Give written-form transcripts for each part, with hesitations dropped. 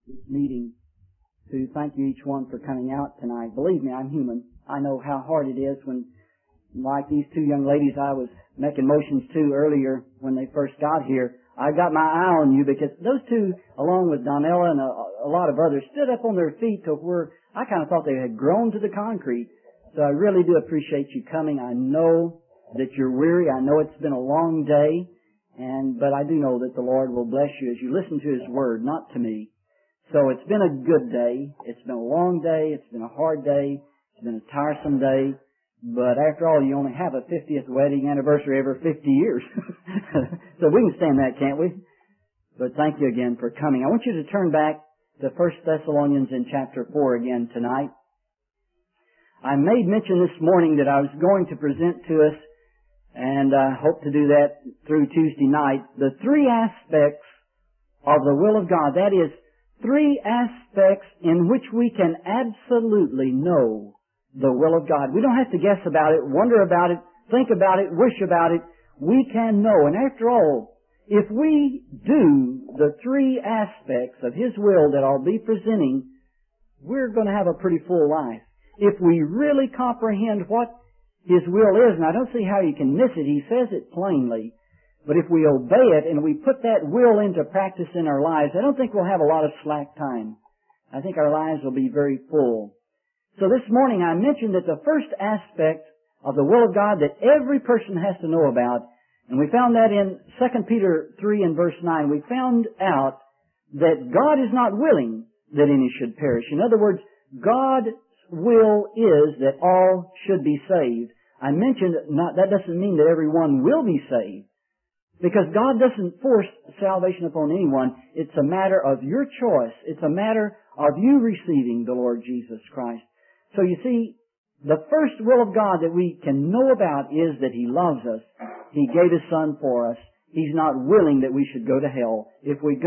this meeting to thank you each one for coming out tonight. Believe me, I'm human. I know how hard it is when, like these two young ladies I was making motions to earlier when they first got here, I got my eye on you because those two, along with Donella and a lot of others, stood up on their feet to where I kind of thought they had grown to the concrete. So I really do appreciate you coming. I know that you're weary. I know it's been a long day, but I do know that the Lord will bless you as you listen to His Word, not to me. So it's been a good day. It's been a long day. It's been a hard day. It's been a tiresome day. But after all, you only have a 50th wedding anniversary every 50 years. So we can stand that, can't we? But thank you again for coming. I want you to turn back to 1 Thessalonians in chapter 4 again tonight. I made mention this morning that I was going to present to us, and I hope to do that through Tuesday night, the three aspects of the will of God. That is, three aspects in which we can absolutely know the will of God. We don't have to guess about it, wonder about it, think about it, wish about it. We can know. And after all, if we do the three aspects of His will that I'll be presenting, we're going to have a pretty full life. If we really comprehend what His will is, and I don't see how you can miss it, He says it plainly, but if we obey it and we put that will into practice in our lives, I don't think we'll have a lot of slack time. I think our lives will be very full. So this morning I mentioned that the first aspect of the will of God that every person has to know about, and we found that in 2 Peter 3 and verse 9, we found out that God is not willing that any should perish. In other words, God's will is that all should be saved. I mentioned that doesn't mean that everyone will be saved, because God doesn't force salvation upon anyone. It's a matter of your choice. It's a matter of you receiving the Lord Jesus Christ. So you see, the first will of God that we can know about is that He loves us. He gave His Son for us. He's not willing that we should go to hell. If we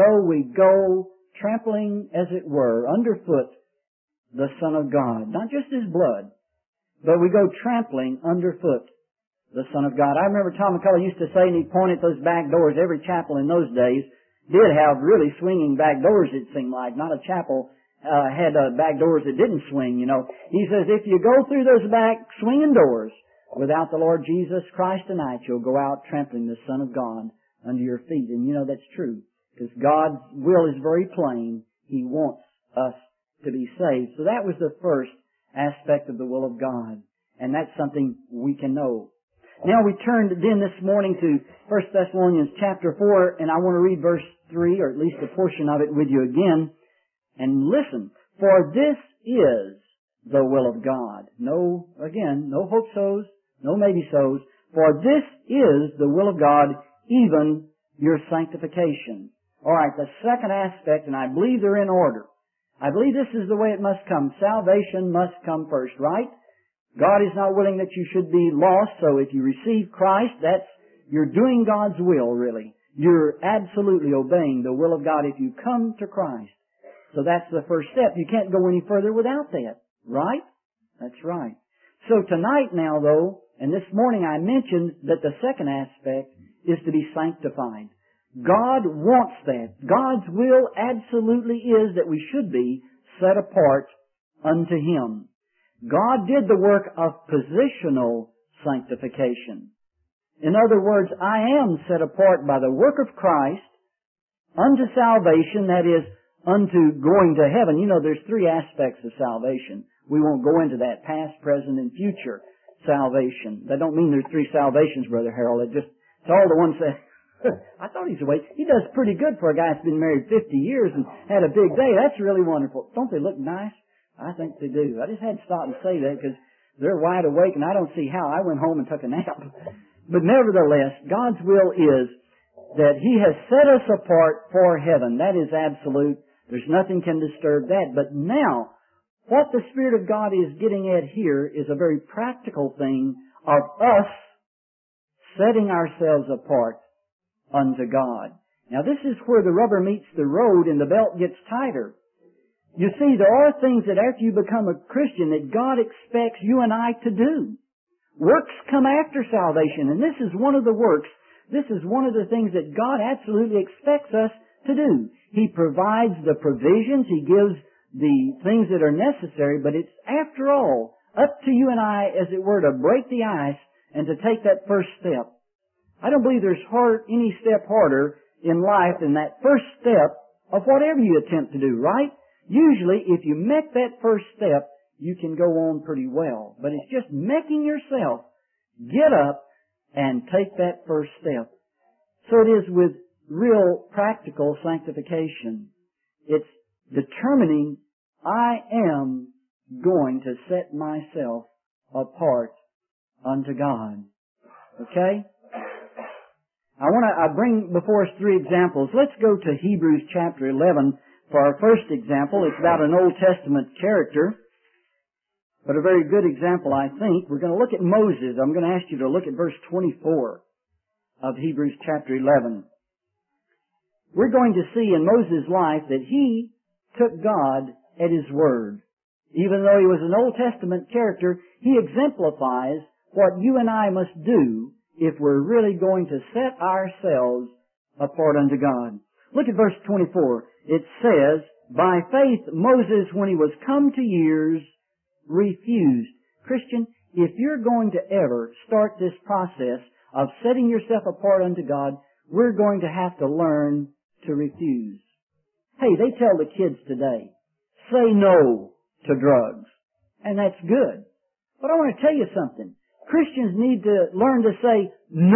go trampling, as it were, underfoot the Son of God. Not just His blood, but we go trampling underfoot the Son of God. I remember Tom McCullough used to say, and he pointed at those back doors, every chapel in those days did have really swinging back doors, it seemed like. Not a chapel had back doors that didn't swing, you know. He says, if you go through those back swinging doors without the Lord Jesus Christ tonight, you'll go out trampling the Son of God under your feet. And you know that's true, because God's will is very plain. He wants us to be saved. So that was the first aspect of the will of God, and that's something we can know. Now we turned then this morning to 1 Thessalonians chapter 4, and I want to read verse 3, or at least a portion of it with you again. And listen, for this is the will of God. No hope-sos, no maybe-sos. For this is the will of God, even your sanctification. All right, the second aspect, and I believe they're in order. I believe this is the way it must come. Salvation must come first, right? God is not willing that you should be lost, so if you receive Christ, you're doing God's will, really. You're absolutely obeying the will of God if you come to Christ. So that's the first step. You can't go any further without that, right? That's right. So tonight now, though, and this morning I mentioned that the second aspect is to be sanctified. God wants that. God's will absolutely is that we should be set apart unto Him. God did the work of positional sanctification. In other words, I am set apart by the work of Christ unto salvation, that is, unto going to heaven. You know, there's three aspects of salvation. We won't go into that: past, present, and future salvation. That don't mean there's three salvations, Brother Harold. It's all the ones that... I thought he's awake. He does pretty good for a guy that's been married 50 years and had a big day. That's really wonderful. Don't they look nice? I think they do. I just had to stop and say that because they're wide awake and I don't see how. I went home and took a nap. But nevertheless, God's will is that He has set us apart for heaven. That is absolute. There's nothing can disturb that. But now, what the Spirit of God is getting at here is a very practical thing of us setting ourselves apart unto God. Now this is where the rubber meets the road and the belt gets tighter. You see, there are things that after you become a Christian that God expects you and I to do. Works come after salvation, and this is one of the works. This is one of the things that God absolutely expects us to do. He provides the provisions. He gives the things that are necessary, but it's, after all, up to you and I, as it were, to break the ice and to take that first step. I don't believe there's any step harder in life than that first step of whatever you attempt to do, right? Usually, if you make that first step, you can go on pretty well. But it's just making yourself get up and take that first step. So it is with real practical sanctification. It's determining, I am going to set myself apart unto God. Okay? I bring before us 3 examples. Let's go to Hebrews chapter 11 for our first example. It's about an Old Testament character, but a very good example, I think. We're going to look at Moses. I'm going to ask you to look at verse 24 of Hebrews chapter 11. We're going to see in Moses' life that he took God at His word. Even though he was an Old Testament character, he exemplifies what you and I must do if we're really going to set ourselves apart unto God. Look at verse 24. It says, by faith Moses, when he was come to years, refused. Christian, if you're going to ever start this process of setting yourself apart unto God, we're going to have to learn to refuse. Hey, they tell the kids today, say no to drugs. And that's good. But I want to tell you something. Christians need to learn to say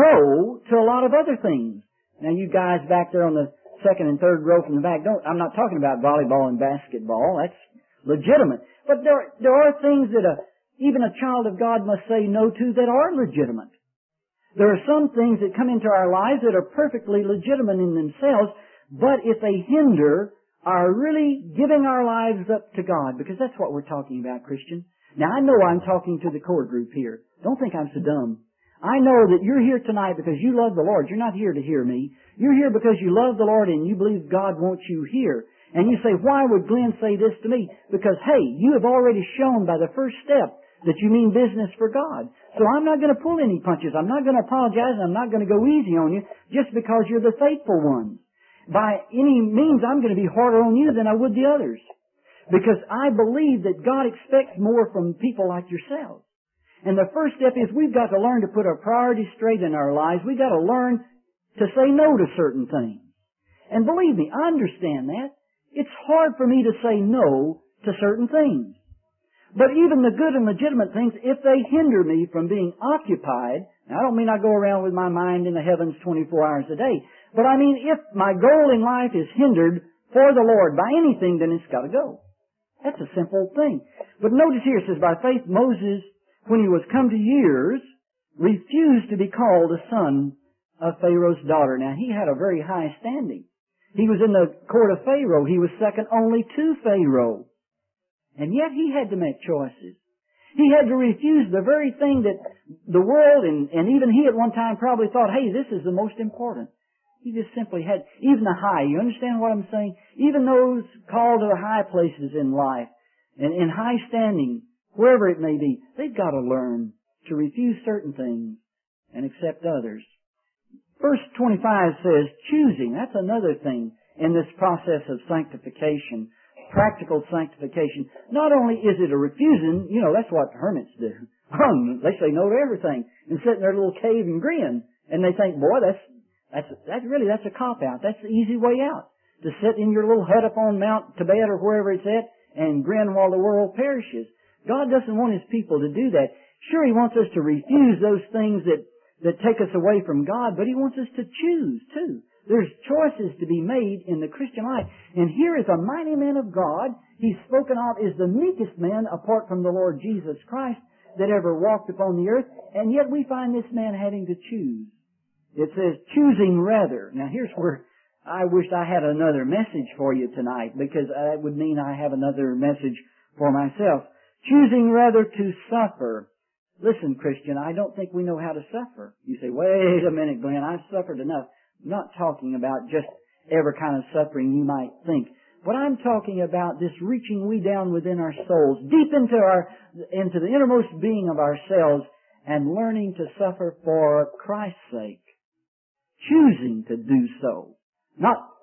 no to a lot of other things. Now you guys back there on the second and third row from the back, I'm not talking about volleyball and basketball. That's legitimate. But there are things that even a child of God must say no to that are legitimate. There are some things that come into our lives that are perfectly legitimate in themselves, but if they hinder our really giving our lives up to God, because that's what we're talking about, Christian. Now, I know I'm talking to the core group here. Don't think I'm so dumb. I know that you're here tonight because you love the Lord. You're not here to hear me. You're here because you love the Lord and you believe God wants you here. And you say, why would Glenn say this to me? Because, hey, you have already shown by the first step that you mean business for God. So I'm not going to pull any punches. I'm not going to apologize. I'm not going to go easy on you just because you're the faithful ones. By any means, I'm going to be harder on you than I would the others. Because I believe that God expects more from people like yourselves. And the first step is we've got to learn to put our priorities straight in our lives. We've got to learn to say no to certain things. And believe me, I understand that. It's hard for me to say no to certain things. But even the good and legitimate things, if they hinder me from being occupied, now I don't mean I go around with my mind in the heavens 24 hours a day, but I mean if my goal in life is hindered for the Lord by anything, then it's got to go. That's a simple thing. But notice here, it says, by faith Moses, when he was come to years, refused to be called a son of Pharaoh's daughter. Now, he had a very high standing. He was in the court of Pharaoh. He was second only to Pharaoh. And yet he had to make choices. He had to refuse the very thing that the world, and even he at one time probably thought, hey, this is the most important. He just simply had, even the high, you understand what I'm saying? Even those called to the high places in life, and in high standing, wherever it may be, they've got to learn to refuse certain things and accept others. Verse 25 says, choosing. That's another thing in this process of sanctification, practical sanctification. Not only is it a refusing, that's what hermits do. They say no to everything and sit in their little cave and grin. And they think, boy, that's a cop-out. That's the easy way out. To sit in your little hut up on Mount Tibet or wherever it's at and grin while the world perishes. God doesn't want His people to do that. Sure, He wants us to refuse those things that take us away from God, but He wants us to choose, too. There's choices to be made in the Christian life. And here is a mighty man of God. He's spoken of as the meekest man apart from the Lord Jesus Christ that ever walked upon the earth. And yet we find this man having to choose. It says, choosing rather. Now here's where I wished I had another message for you tonight, because that would mean I have another message for myself. Choosing rather to suffer. Listen, Christian, I don't think we know how to suffer. You say, wait a minute, Glenn, I've suffered enough. I'm not talking about just every kind of suffering you might think. But I'm talking about this reaching way down within our souls, deep into the innermost being of ourselves, and learning to suffer for Christ's sake. Choosing to do so. Not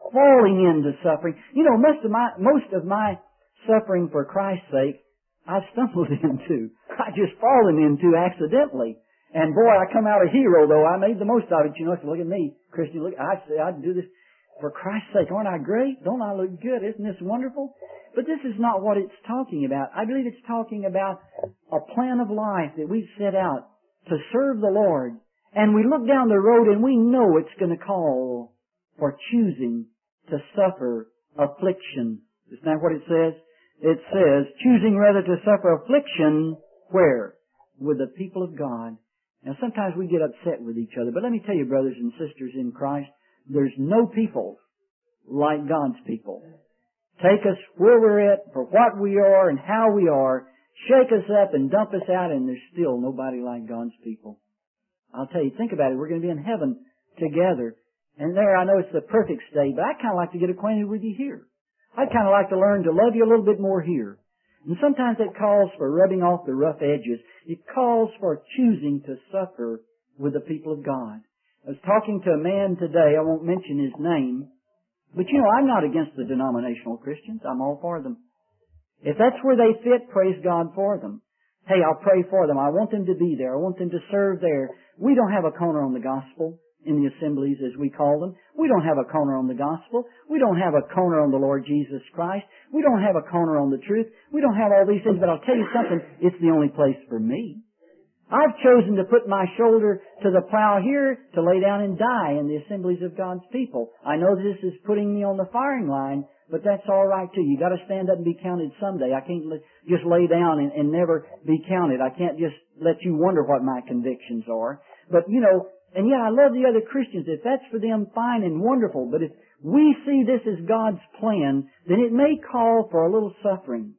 falling into suffering. You know, most of my suffering for Christ's sake, I've stumbled into. I just fallen into accidentally. And boy, I come out a hero though. I made the most of it. You know, so look at me, Christian. Look, I say I'd do this for Christ's sake. Aren't I great? Don't I look good? Isn't this wonderful? But this is not what it's talking about. I believe it's talking about a plan of life that we've set out to serve the Lord. And we look down the road and we know it's going to call for choosing to suffer affliction. Isn't that what it says? It says, choosing rather to suffer affliction, where? With the people of God. Now sometimes we get upset with each other, but let me tell you, brothers and sisters in Christ, there's no people like God's people. Take us where we're at, for what we are and how we are, shake us up and dump us out, and there's still nobody like God's people. I'll tell you, think about it, we're going to be in heaven together. And there, I know it's the perfect state, but I'd kind of like to get acquainted with you here. I'd kind of like to learn to love you a little bit more here. And sometimes it calls for rubbing off the rough edges. It calls for choosing to suffer with the people of God. I was talking to a man today, I won't mention his name, but you know, I'm not against the denominational Christians. I'm all for them. If that's where they fit, praise God for them. Hey, I'll pray for them. I want them to be there. I want them to serve there. We don't have a corner on the gospel in the assemblies, as we call them. We don't have a corner on the gospel. We don't have a corner on the Lord Jesus Christ. We don't have a corner on the truth. We don't have all these things, but I'll tell you something, it's the only place for me. I've chosen to put my shoulder to the plow here to lay down and die in the assemblies of God's people. I know this is putting me on the firing line, but that's all right too. You got to stand up and be counted someday. I can't just lay down and never be counted. I can't just let you wonder what my convictions are. But you know, and yeah, I love the other Christians. If that's for them, fine and wonderful. But if we see this as God's plan, then it may call for a little suffering.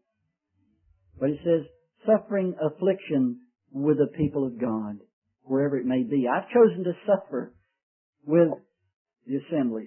But it says, suffering, affliction with the people of God, wherever it may be. I've chosen to suffer with the assemblies.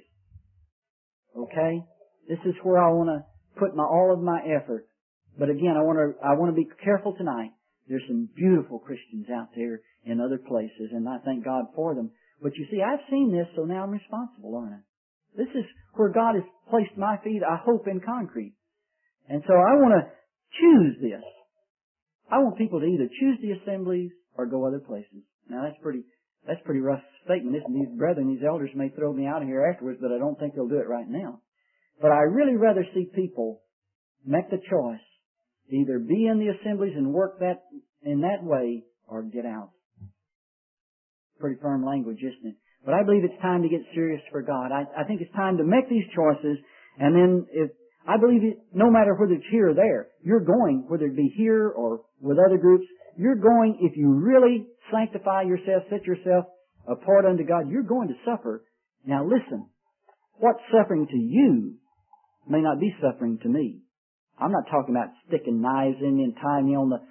Okay? This is where I want to put all of my effort. But again, I want to be careful tonight. There's some beautiful Christians out there in other places, and I thank God for them. But you see, I've seen this, so now I'm responsible, aren't I? This is where God has placed my feet, I hope, in concrete. And so I want to choose this. I want people to either choose the assemblies or go other places. Now that's pretty rough statement. These brethren, these elders may throw me out of here afterwards, but I don't think they'll do it right now. But I really rather see people make the choice to either be in the assemblies and work that in that way or get out. Pretty firm language, isn't it? But I believe it's time to get serious for God. I think it's time to make these choices, and then I believe no matter whether it's here or there, you're going, whether it be here or with other groups, you're going, if you really sanctify yourself, set yourself apart unto God, you're going to suffer. Now listen, what's suffering to you may not be suffering to me. I'm not talking about sticking knives in me and tying me on the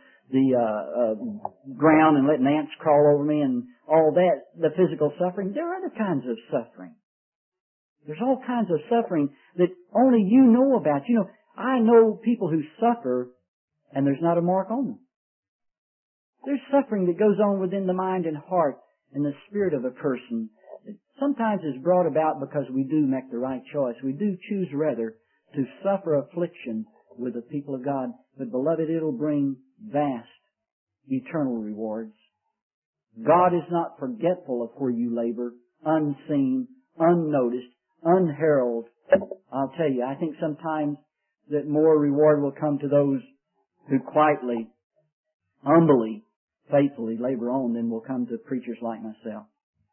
ground and letting ants crawl over me and all that, the physical suffering. There are other kinds of suffering. There's all kinds of suffering that only you know about. You know, I know people who suffer and there's not a mark on them. There's suffering that goes on within the mind and heart and the spirit of a person that sometimes is brought about because we do make the right choice. We do choose rather to suffer affliction with the people of God. But beloved, it'll bring vast, eternal rewards. God is not forgetful of where you labor, unseen, unnoticed, unheralded. I'll tell you, I think sometimes that more reward will come to those who quietly, humbly, faithfully labor on than will come to preachers like myself.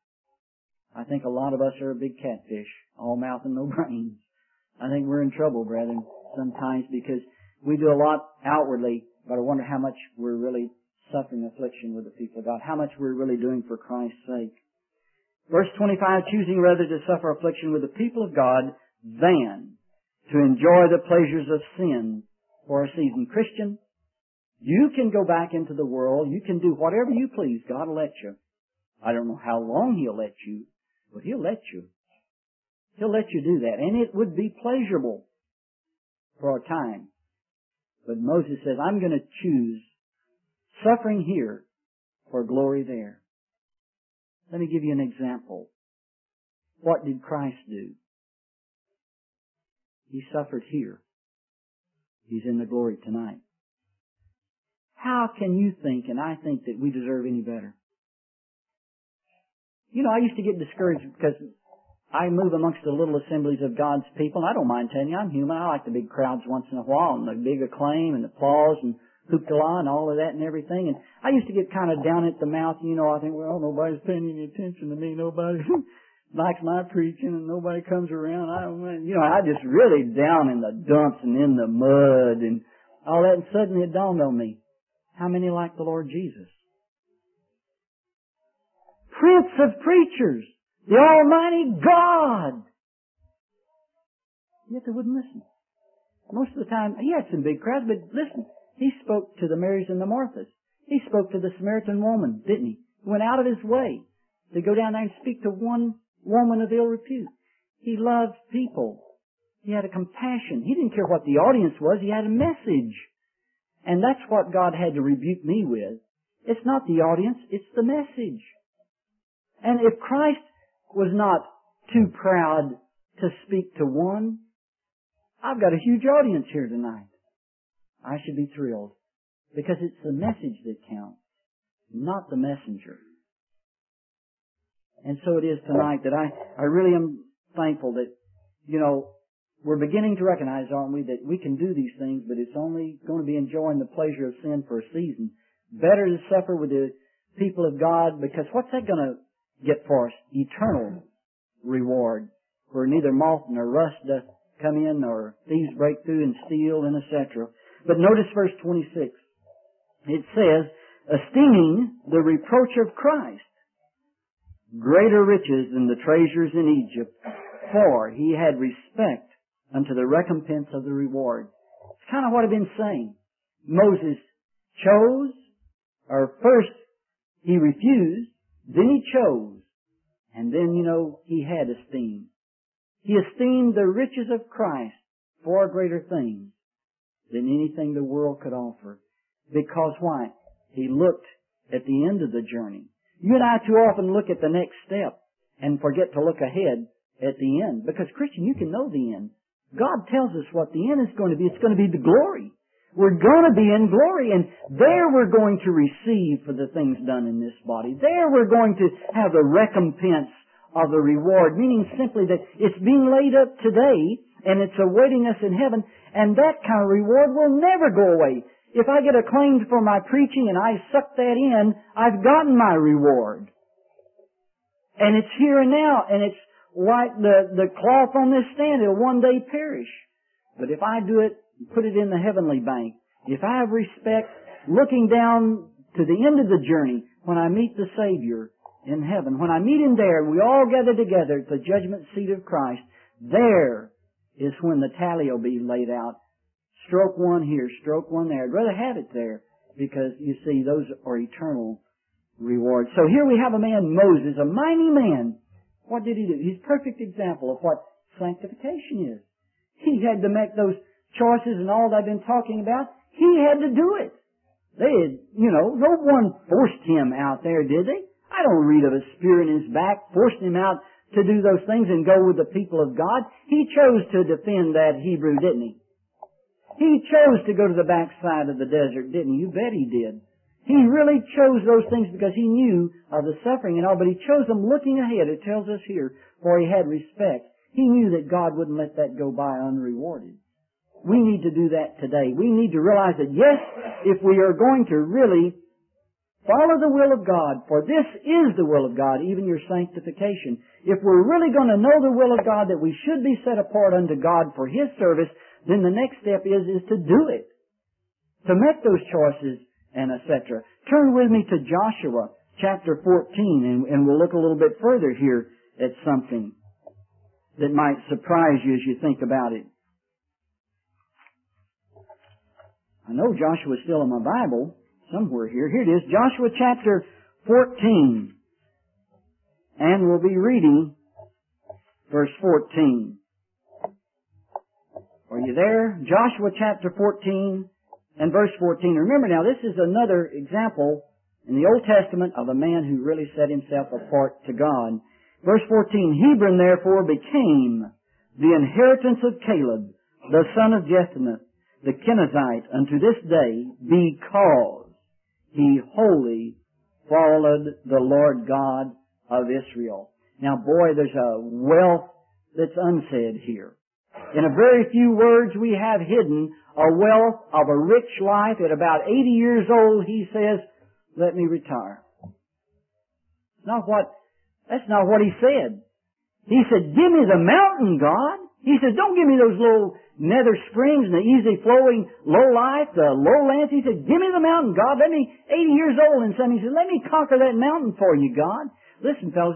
I think a lot of us are a big catfish, all mouth and no brains. I think we're in trouble, brethren, sometimes because we do a lot outwardly, but I wonder how much we're really suffering affliction with the people of God, how much we're really doing for Christ's sake. Verse 25, choosing rather to suffer affliction with the people of God than to enjoy the pleasures of sin for a season. Christian, you can go back into the world. You can do whatever you please. God will let you. I don't know how long He'll let you, but He'll let you. He'll let you do that. And it would be pleasurable for a time. But Moses says, I'm going to choose suffering here for glory there. Let me give you an example. What did Christ do? He suffered here. He's in the glory tonight. How can you think and I think that we deserve any better? You know, I used to get discouraged because I move amongst the little assemblies of God's people, and I don't mind telling you, I'm human. I like the big crowds once in a while, and the big acclaim, and applause, and hoopla, and all of that and everything. And I used to get kind of down at the mouth, you know, I think, well, nobody's paying any attention to me, nobody likes my preaching, and nobody comes around. I just really down in the dumps and in the mud, and all that, and suddenly it dawned on me, how many like the Lord Jesus? Prince of preachers, the Almighty God. Yet they wouldn't listen. Most of the time, he had some big crowds, but listen, he spoke to the Marys and the Marthas. He spoke to the Samaritan woman, didn't he? He went out of his way to go down there and speak to one woman of ill repute. He loved people. He had a compassion. He didn't care what the audience was. He had a message. And that's what God had to rebuke me with. It's not the audience, it's the message. And if Christ was not too proud to speak to one, I've got a huge audience here tonight. I should be thrilled. Because it's the message that counts, not the messenger. And so it is tonight that I really am thankful that, you know, we're beginning to recognize, aren't we, that we can do these things, but it's only going to be enjoying the pleasure of sin for a season. Better to suffer with the people of God, because what's that going to get for us? Eternal reward, where neither moth nor rust doth come in, nor thieves break through and steal, and etc. But notice verse 26. It says, esteeming the reproach of Christ greater riches than the treasures in Egypt, for he had respect unto the recompense of the reward. It's kind of what I've been saying. Moses chose, or first he refused, then he chose, and then, you know, he had esteem. He esteemed the riches of Christ far greater things than anything the world could offer. Because why? He looked at the end of the journey. You and I too often look at the next step and forget to look ahead at the end. Because, Christian, you can know the end. God tells us what the end is going to be. It's going to be the glory. We're going to be in glory, and there we're going to receive for the things done in this body. There we're going to have the recompense of the reward, meaning simply that it's being laid up today, and it's awaiting us in heaven, and that kind of reward will never go away. If I get acclaimed for my preaching and I suck that in, I've gotten my reward. And it's here and now, and it's like the cloth on this stand, it'll one day perish. But if I do it, put it in the heavenly bank, if I have respect, looking down to the end of the journey, when I meet the Savior in heaven, when I meet Him there, and we all gather together at the judgment seat of Christ, there is when the tally will be laid out. Stroke one here, stroke one there. I'd rather have it there, because, you see, those are eternal rewards. So here we have a man, Moses, a mighty man. What did he do? He's a perfect example of what sanctification is. He had to make those choices and all that I've been talking about. He had to do it. They had, no one forced him out there, did they? I don't read of a spear in his back forcing him out to do those things and go with the people of God. He chose to defend that Hebrew, didn't he? He chose to go to the backside of the desert, didn't he? You bet he did. He really chose those things because he knew of the suffering and all, but he chose them looking ahead. It tells us here, for he had respect. He knew that God wouldn't let that go by unrewarded. We need to do that today. We need to realize that, yes, if we are going to really follow the will of God, for this is the will of God, even your sanctification. If we're really going to know the will of God, that we should be set apart unto God for His service, then the next step is to do it. To make those choices and etc. Turn with me to Joshua chapter 14 and we'll look a little bit further here at something that might surprise you as you think about it. I know Joshua's still in my Bible somewhere here. Here it is, Joshua chapter 14. And we'll be reading verse 14. Are you there? Joshua chapter 14 and verse 14. Remember now, this is another example in the Old Testament of a man who really set himself apart to God. Verse 14, Hebron therefore became the inheritance of Caleb, the son of Jephunneh, the Kenizzite, unto this day, because he wholly followed the Lord God of Israel. Now, boy, there's a wealth that's unsaid here. In a very few words, we have hidden a wealth of a rich life. At about 80 years old, he says, let me retire. That's not what he said. He said, give me the mountain, God. He said, don't give me those little nether springs and the easy flowing low life, the lowlands. He said, give me the mountain, God. 80 years old and son. He said, let me conquer that mountain for you, God. Listen, fellas,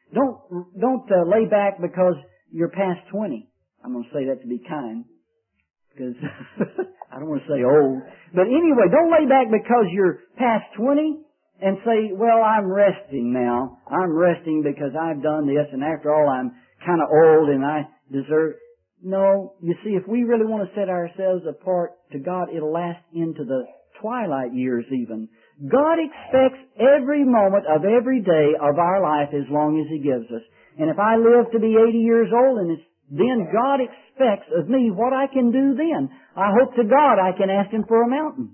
don't lay back because you're past 20. I'm going to say that to be kind, because I don't want to say old. But anyway, don't lay back because you're past 20 and say, well, I'm resting now. I'm resting because I've done this, and after all, I'm kind of old and I deserve. No, you see, if we really want to set ourselves apart to God, it'll last into the twilight years even. God expects every moment of every day of our life as long as He gives us. And if I live to be 80 years old, and then God expects of me what I can do then. I hope to God I can ask Him for a mountain.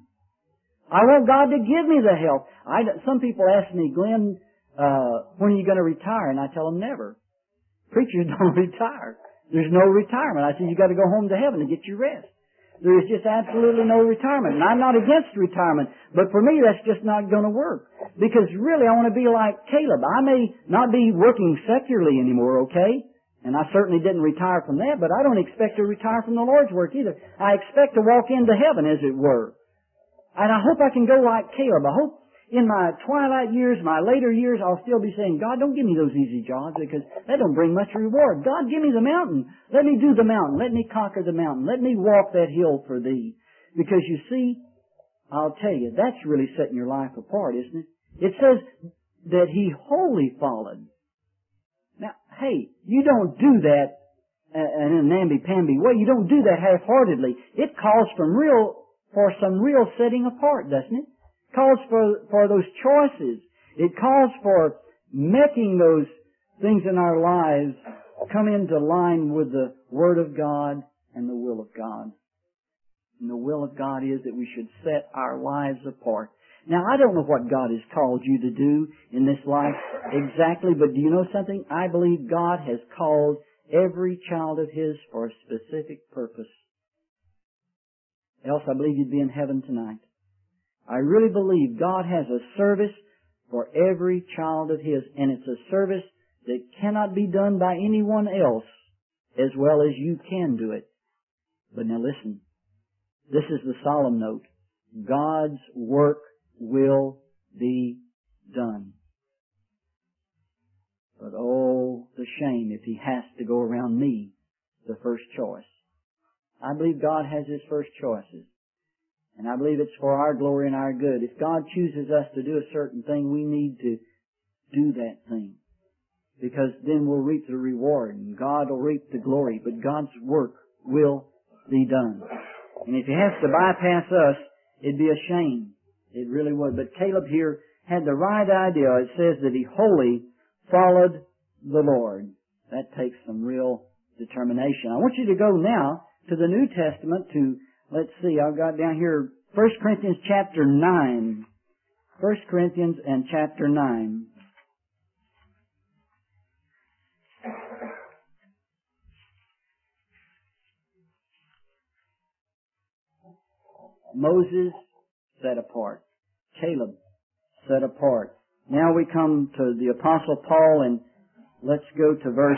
I want God to give me the help. Some people ask me, Glenn, when are you going to retire? And I tell them never. Preachers don't retire. There's no retirement. I say you got to go home to heaven to get your rest. There is just absolutely no retirement. And I'm not against retirement, but for me that's just not going to work. Because really I want to be like Caleb. I may not be working secularly anymore, okay? And I certainly didn't retire from that, but I don't expect to retire from the Lord's work either. I expect to walk into heaven, as it were. And I hope I can go like Caleb. I hope in my twilight years, my later years, I'll still be saying, God, don't give me those easy jobs because that don't bring much reward. God, give me the mountain. Let me do the mountain. Let me conquer the mountain. Let me walk that hill for Thee. Because you see, I'll tell you, that's really setting your life apart, isn't it? It says that he wholly followed. Now, hey, you don't do that in a namby-pamby way. You don't do that half-heartedly. It calls for some real setting apart, doesn't it? It calls for those choices. It calls for making those things in our lives come into line with the Word of God and the will of God. And the will of God is that we should set our lives apart. Now, I don't know what God has called you to do in this life exactly, but do you know something? I believe God has called every child of His for a specific purpose. Else I believe you'd be in heaven tonight. I really believe God has a service for every child of His, and it's a service that cannot be done by anyone else as well as you can do it. But now listen, this is the solemn note. God's work will be done. But oh, the shame if He has to go around me, the first choice. I believe God has His first choices. And I believe it's for our glory and our good. If God chooses us to do a certain thing, we need to do that thing. Because then we'll reap the reward and God will reap the glory. But God's work will be done. And if He has to bypass us, it'd be a shame. It really would. But Caleb here had the right idea. It says that he wholly followed the Lord. That takes some real determination. I want you to go now to the New Testament to, let's see, I've got down here 1 Corinthians chapter 9. 1 Corinthians and chapter 9. Moses set apart. Caleb set apart. Now we come to the Apostle Paul, and let's go to verse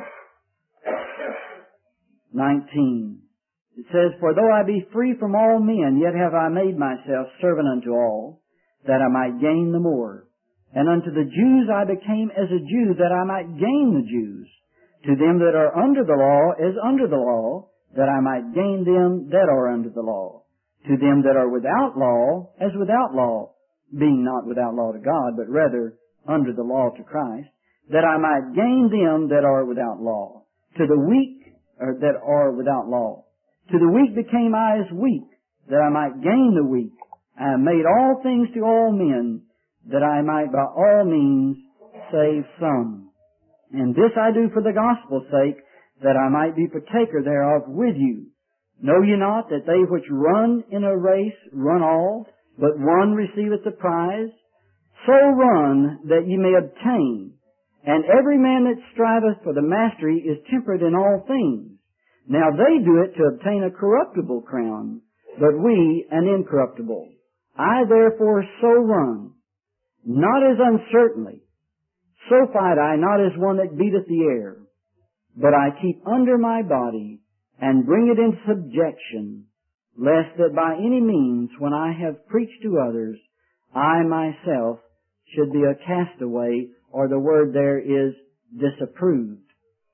19. It says, For though I be free from all men, yet have I made myself servant unto all, that I might gain the more. And unto the Jews I became as a Jew, that I might gain the Jews. To them that are under the law as under the law, that I might gain them that are under the law. To them that are without law as without law, being not without law to God, but rather under the law to Christ, that I might gain them that are without law. To the weak, or that are without law. To the weak became I as weak, that I might gain the weak. I have made all things to all men, that I might by all means save some. And this I do for the gospel's sake, that I might be partaker thereof with you. Know ye not that they which run in a race run all, but one receiveth the prize? So run that ye may obtain. And every man that striveth for the mastery is temperate in all things. Now they do it to obtain a corruptible crown, but we an incorruptible. I therefore so run, not as uncertainly. So fight I not as one that beateth the air, but I keep under my body, and bring it into subjection, lest that by any means, when I have preached to others, I myself should be a castaway, or the word there is disapproved.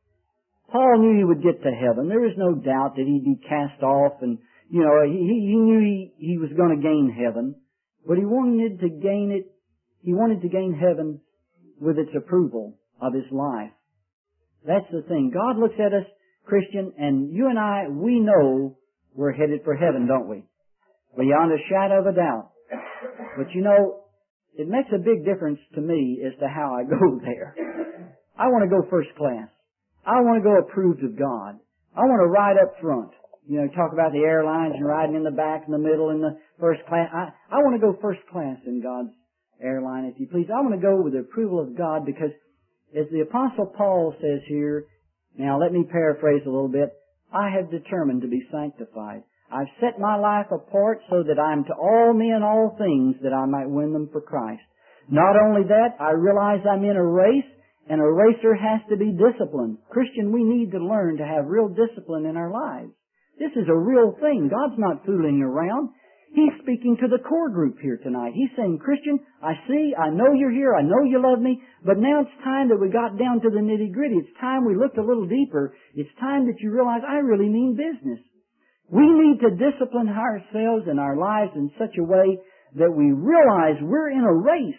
Paul knew he would get to heaven. There was no doubt that he'd be cast off, and, he knew he was going to gain heaven, but he wanted to gain it, he wanted to gain heaven with its approval of his life. That's the thing. God looks at us, Christian, and you and I, we know we're headed for heaven, don't we? Beyond a shadow of a doubt. But it makes a big difference to me as to how I go there. I want to go first class. I want to go approved of God. I want to ride up front. Talk about the airlines and riding in the back, in the middle, in the first class. I want to go first class in God's airline, if you please. I want to go with the approval of God because, as the Apostle Paul says here, now let me paraphrase a little bit, I have determined to be sanctified. I've set my life apart so that I am to all men all things that I might win them for Christ. Not only that, I realize I'm in a race, and a racer has to be disciplined. Christian, we need to learn to have real discipline in our lives. This is a real thing. God's not fooling around. He's speaking to the core group here tonight. He's saying, Christian, I know you're here, I know you love me, but now it's time that we got down to the nitty-gritty. It's time we looked a little deeper. It's time that you realize I really mean business. We need to discipline ourselves and our lives in such a way that we realize we're in a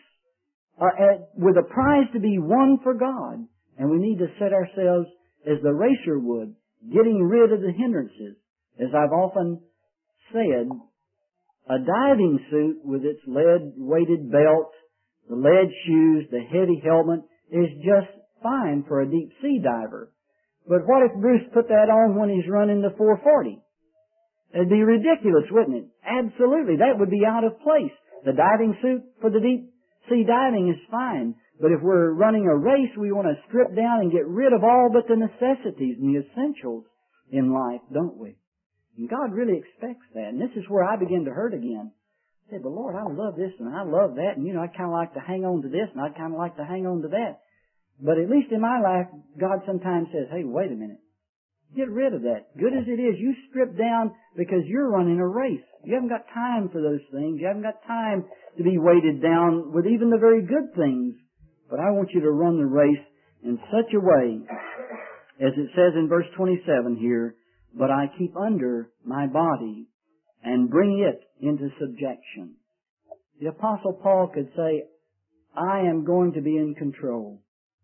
race with a prize to be won for God. And we need to set ourselves as the racer would, getting rid of the hindrances. As I've often said, a diving suit with its lead-weighted belt, the lead shoes, the heavy helmet is just fine for a deep-sea diver. But what if Bruce put that on when he's running the 440? It'd be ridiculous, wouldn't it? Absolutely. That would be out of place. The diving suit for the deep-sea diving is fine. But if we're running a race, we want to strip down and get rid of all but the necessities and the essentials in life, don't we? And God really expects that. And this is where I begin to hurt again. I said, but Lord, I love this and I love that. And I'd kind of like to hang on to this and I'd kind of like to hang on to that. But at least in my life, God sometimes says, hey, wait a minute. Get rid of that. Good as it is, you strip down because you're running a race. You haven't got time for those things. You haven't got time to be weighted down with even the very good things. But I want you to run the race in such a way, as it says in verse 27 here, but I keep under my body and bring it into subjection. The Apostle Paul could say, I am going to be in control.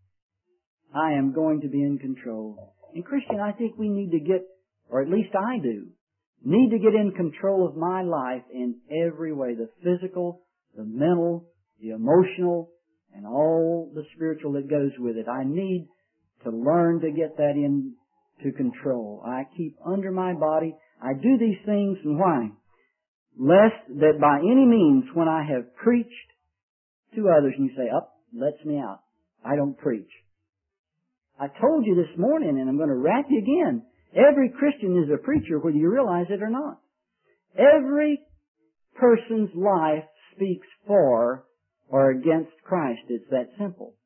I am going to be in control. And Christian, I think we need to get, or at least I do, need to get in control of my life in every way. The physical, the mental, the emotional, and all the spiritual that goes with it. I need to learn to get that into control. I keep under my body. I do these things, and why? Lest that by any means, when I have preached to others, and you say, lets me out. I don't preach. I told you this morning, and I'm going to wrap you again. Every Christian is a preacher, whether you realize it or not. Every person's life speaks for or against Christ. It's that simple.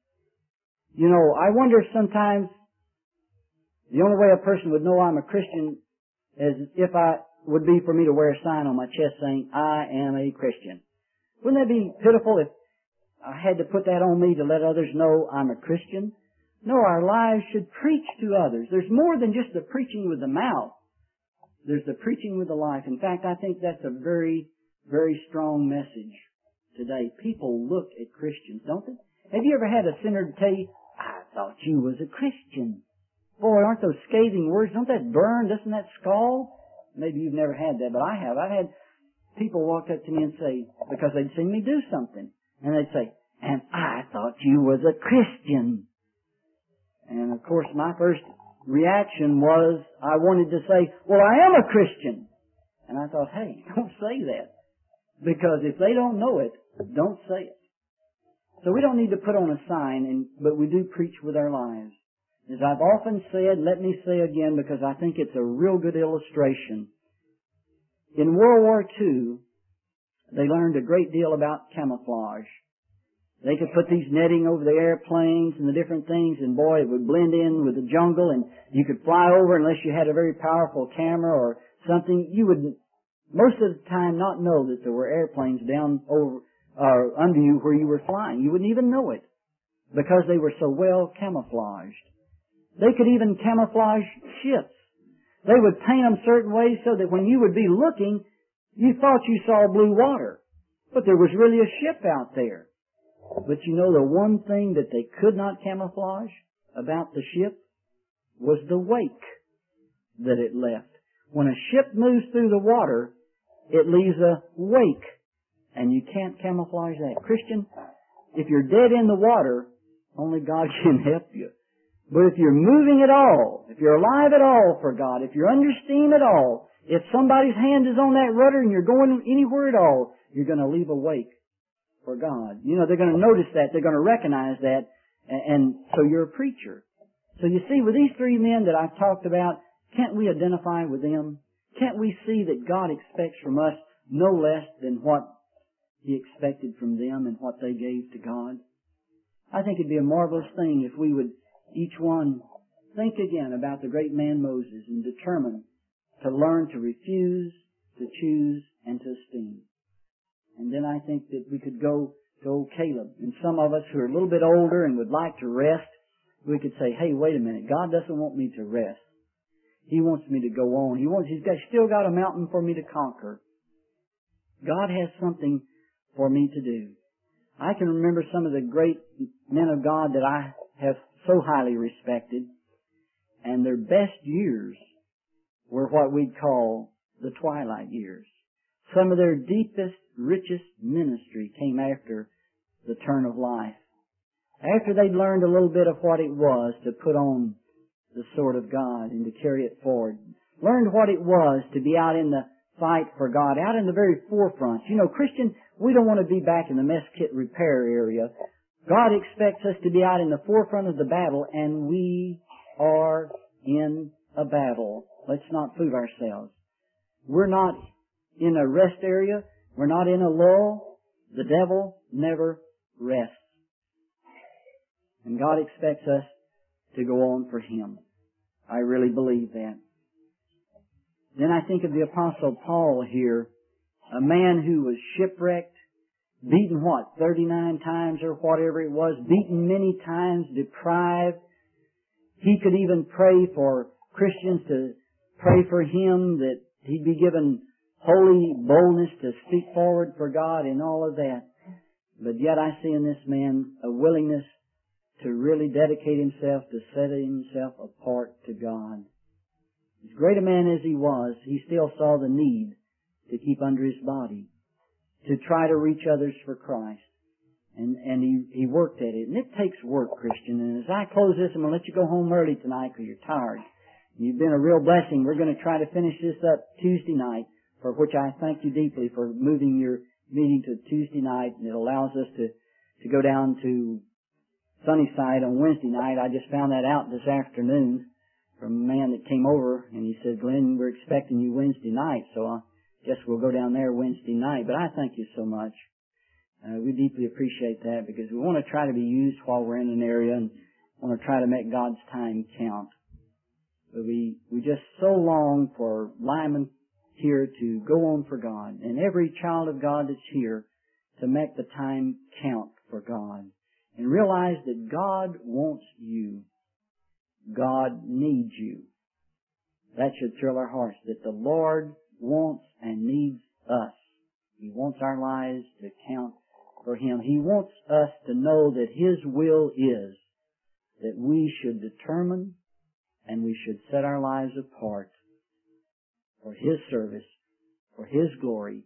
I wonder sometimes the only way a person would know I'm a Christian is if would be for me to wear a sign on my chest saying, I am a Christian. Wouldn't that be pitiful if I had to put that on me to let others know I'm a Christian? No, our lives should preach to others. There's more than just the preaching with the mouth. There's the preaching with the life. In fact, I think that's a very, very strong message today. People look at Christians, don't they? Have you ever had a sinner tell you, I thought you was a Christian? Boy, aren't those scathing words? Don't that burn? Doesn't that scald? Maybe you've never had that, but I have. I've had people walk up to me and say, because they'd seen me do something, and they'd say, and I thought you was a Christian. And of course, my first reaction was I wanted to say, well, I am a Christian. And I thought, hey, don't say that. Because if they don't know it, don't say it. So we don't need to put on a sign, but we do preach with our lives. As I've often said, let me say again, because I think it's a real good illustration. In World War II, they learned a great deal about camouflage. They could put these netting over the airplanes and the different things, and boy, it would blend in with the jungle, and you could fly over unless you had a very powerful camera or something. You would, most of the time, not know that there were airplanes down over or under you where you were flying. You wouldn't even know it because they were so well camouflaged. They could even camouflage ships. They would paint them certain ways so that when you would be looking, you thought you saw blue water, but there was really a ship out there. But you know, the one thing that they could not camouflage about the ship was the wake that it left. When a ship moves through the water, it leaves a wake, and you can't camouflage that. Christian, if you're dead in the water, only God can help you. But if you're moving at all, if you're alive at all for God, if you're under steam at all, if somebody's hand is on that rudder and you're going anywhere at all, you're going to leave a wake for God. You know, they're going to notice that. They're going to recognize that. And so you're a preacher. So you see, with these three men that I've talked about, can't we identify with them? Can't we see that God expects from us no less than what He expected from them and what they gave to God? I think it'd be a marvelous thing if we would each one think again about the great man Moses and determine to learn to refuse, to choose, and to esteem. And then I think that we could go to old Caleb. And some of us who are a little bit older and would like to rest, we could say, hey, wait a minute, God doesn't want me to rest. He wants me to go on. He's still got a mountain for me to conquer. God has something for me to do. I can remember some of the great men of God that I have so highly respected, and their best years were what we'd call the twilight years. Some of their deepest, richest ministry came after the turn of life. After they'd learned a little bit of what it was to put on the sword of God and to carry it forward. Learned what it was to be out in the fight for God, out in the very forefront. You know, Christian, we don't want to be back in the mess kit repair area. God expects us to be out in the forefront of the battle, and we are in a battle. Let's not fool ourselves. We're not in a rest area. We're not in a lull. The devil never rests. And God expects us to go on for Him. I really believe that. Then I think of the Apostle Paul here, a man who was shipwrecked, beaten 39 times or whatever it was, beaten many times, deprived. He could even pray for Christians to pray for him that he'd be given holy boldness to speak forward for God and all of that. But yet I see in this man a willingness to really dedicate himself, to set himself apart to God. As great a man as he was, he still saw the need to keep under his body, to try to reach others for Christ. And he worked at it. And it takes work, Christian. And as I close this, I'm going to let you go home early tonight because you're tired. You've been a real blessing. We're going to try to finish this up Tuesday night, for which I thank you deeply for moving your meeting to Tuesday night. And it allows us to go down to Sunnyside on Wednesday night. I just found that out this afternoon from a man that came over, and he said, Glenn, we're expecting you Wednesday night, so I guess we'll go down there Wednesday night. But I thank you so much. We deeply appreciate that because we want to try to be used while we're in an area and want to try to make God's time count. But we just so long for Lyman here to go on for God, and every child of God that's here to make the time count for God. And realize that God wants you. God needs you. That should thrill our hearts, that the Lord wants and needs us. He wants our lives to count for Him. He wants us to know that His will is that we should determine and we should set our lives apart for His service, for His glory,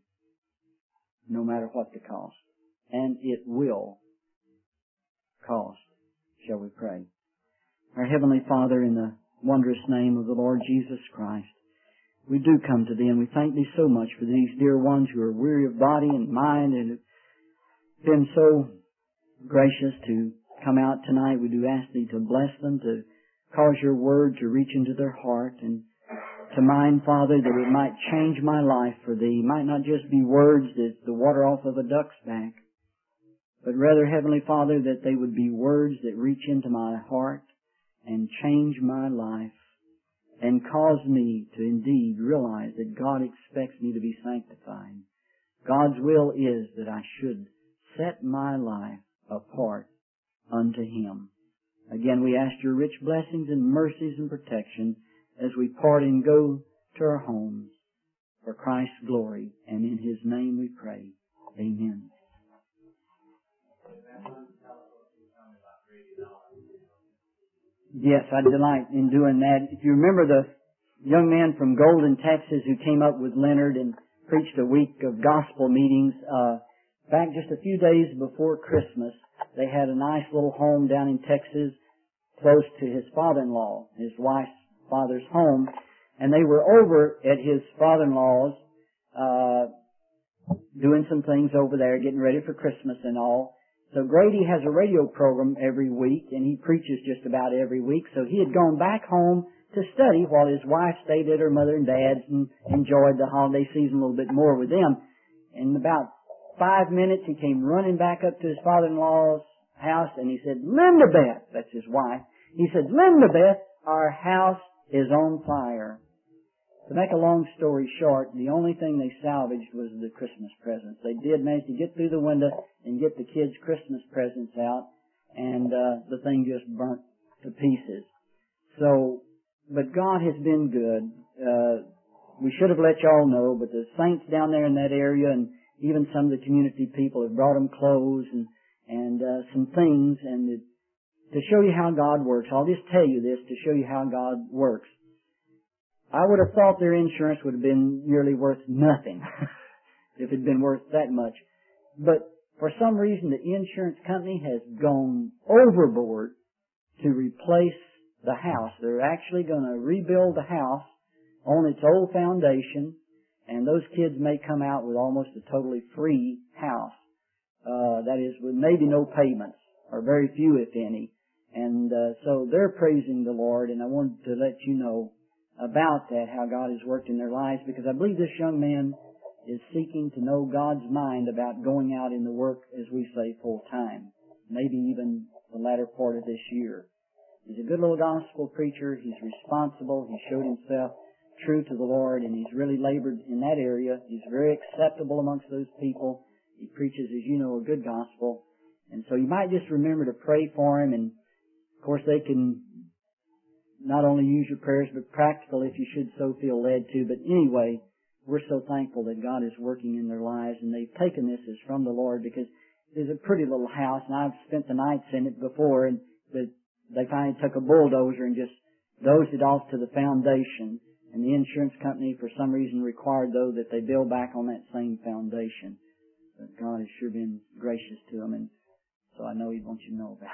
no matter what the cost. And it will cost. Shall we pray? Our Heavenly Father, in the wondrous name of the Lord Jesus Christ, we do come to Thee, and we thank Thee so much for these dear ones who are weary of body and mind and have been so gracious to come out tonight. We do ask Thee to bless them, to cause Your Word to reach into their heart, and to mind, Father, that it might change my life for Thee. It might not just be words that's the water off of a duck's back, but rather, Heavenly Father, that they would be words that reach into my heart and change my life and cause me to indeed realize that God expects me to be sanctified. God's will is that I should set my life apart unto Him. Again, we ask Your rich blessings and mercies and protection as we part and go to our homes for Christ's glory. And in His name we pray. Amen. Yes, I delight in doing that. If you remember the young man from Golden, Texas, who came up with Leonard and preached a week of gospel meetings, back just a few days before Christmas, they had a nice little home down in Texas close to his father-in-law, his wife's father's home, and they were over at his father-in-law's doing some things over there, getting ready for Christmas and all. So Grady has a radio program every week, and he preaches just about every week. So he had gone back home to study while his wife stayed at her mother and dad's and enjoyed the holiday season a little bit more with them. In about 5 minutes, he came running back up to his father-in-law's house, and he said, "Linda Beth," that's his wife, he said, "Linda Beth, our house is on fire." To make a long story short, the only thing they salvaged was the Christmas presents. They did manage to get through the window and get the kids' Christmas presents out, and the thing just burnt to pieces. So, but God has been good. We should have let y'all know, but the saints down there in that area, and even some of the community people, have brought them clothes and some things, and to show you how God works. I'll just tell you this to show you how God works. I would have thought their insurance would have been nearly worth nothing if it had been worth that much. But for some reason, the insurance company has gone overboard to replace the house. They're actually going to rebuild the house on its old foundation, and those kids may come out with almost a totally free house. That is, with maybe no payments, or very few, if any. And so they're praising the Lord, and I wanted to let you know about that, how God has worked in their lives, because I believe this young man is seeking to know God's mind about going out in the work, as we say, full time, maybe even the latter part of this year. He's a good little gospel preacher. He's responsible. He showed himself true to the Lord, and he's really labored in that area. He's very acceptable amongst those people. He preaches, as you know, a good gospel. And so you might just remember to pray for him, and of course they can not only use your prayers, but practical if you should so feel led to. But anyway, we're so thankful that God is working in their lives, and they've taken this as from the Lord, because it's a pretty little house, and I've spent the nights in it before, and they finally took a bulldozer and just dozed it off to the foundation. And the insurance company, for some reason, required, though, that they build back on that same foundation. But God has sure been gracious to them, and so I know He wants you to know about it.